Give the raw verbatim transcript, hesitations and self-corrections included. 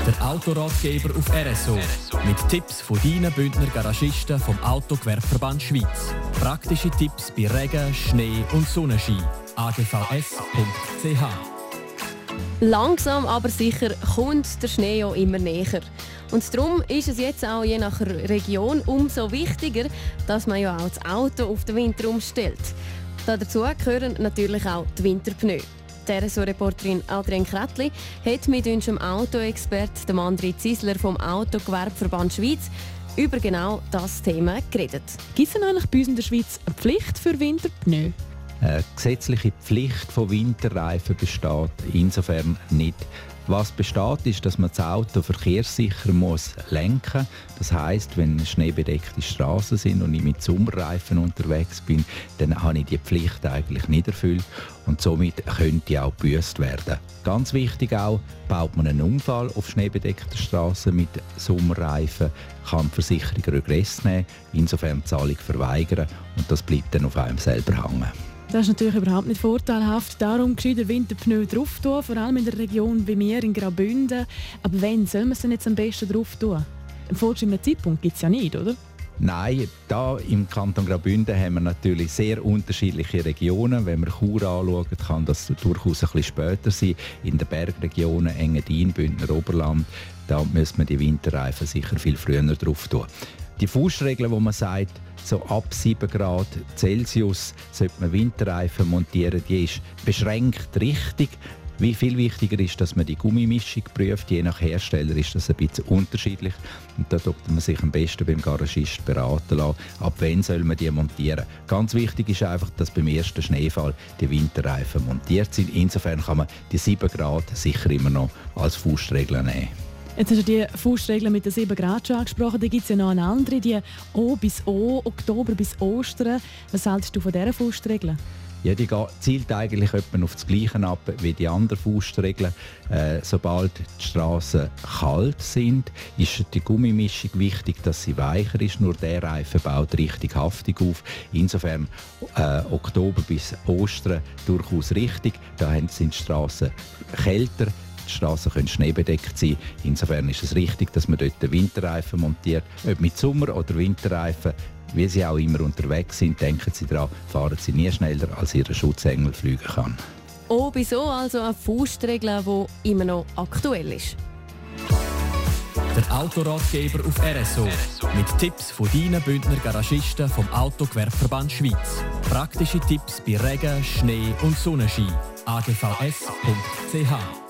Der Autoratgeber auf R S O. Mit Tipps von deinen Bündner Garagisten vom Autogewerbeverband Schweiz. Praktische Tipps bei Regen, Schnee und Sonnenschein. a g v s punkt c h. Langsam aber sicher kommt der Schnee ja immer näher. Und darum ist es jetzt auch je nach Region umso wichtiger, dass man ja auch das Auto auf den Winter umstellt. Dazu gehören natürlich auch die Winterpneu. Die R S O-Reporterin Adrienne Kretli hat mit unserem Autoexperten André Zisler vom Autogewerbeverband Schweiz über genau das Thema geredet. Gibt es denn eigentlich bei uns in der Schweiz eine Pflicht für Winterpneu? Eine gesetzliche Pflicht von Winterreifen besteht insofern nicht. Was besteht, ist, dass man das Auto verkehrssicher muss lenken muss. Das heisst, wenn schneebedeckte Straßen sind und ich mit Sommerreifen unterwegs bin, dann habe ich die Pflicht eigentlich nicht erfüllt und somit könnte auch gebüßt werden. Ganz wichtig auch, baut man einen Unfall auf schneebedeckter Straßen mit Sommerreifen, kann die Versicherung Regress nehmen, insofern die Zahlung verweigern und das bleibt dann auf einem selber hängen. Das ist natürlich überhaupt nicht vorteilhaft. Darum gescheiter Winterpneu drauf tun, vor allem in der Region wie mir in Graubünden. Aber wann soll man es denn jetzt am besten drauf tun? Einen vorgeschriebenen Zeitpunkt gibt es ja nicht, oder? Nein, da im Kanton Graubünden haben wir natürlich sehr unterschiedliche Regionen. Wenn wir Chur anschauen, kann das durchaus ein bisschen später sein. In den Bergregionen, Engadin, Bündner Oberland, da müssen wir die Winterreifen sicher viel früher drauf tun. Die Faustregel, wo man sagt, so ab sieben Grad Celsius sollte man Winterreifen montieren, die ist beschränkt richtig. Wie viel wichtiger ist, dass man die Gummimischung prüft. Je nach Hersteller ist das ein bisschen unterschiedlich. Und da sollte man sich am besten beim Garagist beraten lassen, ab wann soll man die montieren. Ganz wichtig ist einfach, dass beim ersten Schneefall die Winterreifen montiert sind. Insofern kann man die sieben Grad sicher immer noch als Faustregel nehmen. Jetzt hast du die Faustregel mit den sieben Grad schon angesprochen. Da gibt es ja noch eine andere, die O bis O, Oktober bis Ostern. Was hältst du von dieser Faustregel? Ja, die zielt eigentlich etwa auf das Gleiche ab wie die anderen Faustregeln. Äh, sobald die Straßen kalt sind, ist die Gummimischung wichtig, dass sie weicher ist. Nur der Reifen baut richtig haftig auf. Insofern äh, Oktober bis Ostern durchaus richtig. Da sind die Straßen kälter. Die Straßen können schneebedeckt sein. Insofern ist es richtig, dass man dort den Winterreifen montiert. Ob mit Sommer- oder Winterreifen, wie sie auch immer unterwegs sind, denken Sie daran, fahren Sie nie schneller, als Ihr Schutzengel fliegen kann. Oh, wieso also eine Faustregel, die immer noch aktuell ist? Der Autoratgeber auf R S O. Mit Tipps von deinen Bündner Garagisten vom Autogewerbeverband Schweiz. Praktische Tipps bei Regen, Schnee und Sonnenschein. a g v s punkt c h